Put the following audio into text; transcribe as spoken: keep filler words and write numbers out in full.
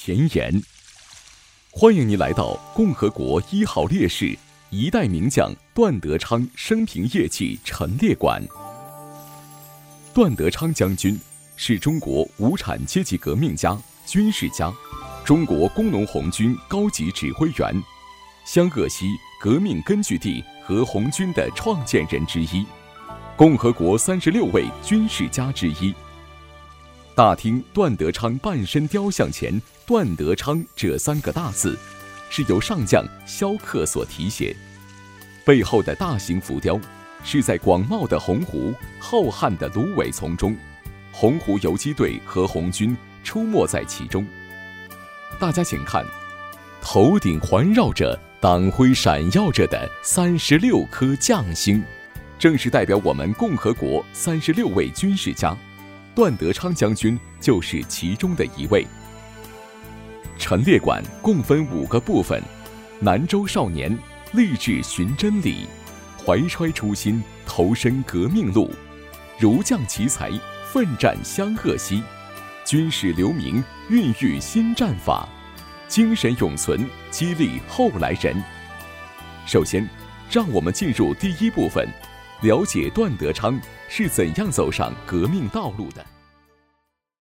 前沿。欢迎您来到共和国一号烈士、一代名将段德昌生平业绩陈列馆。段德昌将军是中国无产阶级革命家、军事家，中国工农红军高级指挥员，湘鄂西革命根据地和红军的创建人之一，共和国三十六位军事家之一。大厅段德昌半身雕像前“段德昌”这三个大字，是由上将萧克所题写。背后的大型浮雕，是在广袤的洪湖、浩瀚的芦苇丛中，洪湖游击队和红军出没在其中。大家请看，头顶环绕着党徽闪耀着的三十六颗将星，正是代表我们共和国三十六位军事家。段德昌将军就是其中的一位。陈列馆共分五个部分：南州少年立志寻真理，怀揣初心投身革命路，儒将奇才奋战湘鄂西，军事留名孕育新战法，精神永存激励后来人。首先，让我们进入第一部分，了解段德昌是怎样走上革命道路的。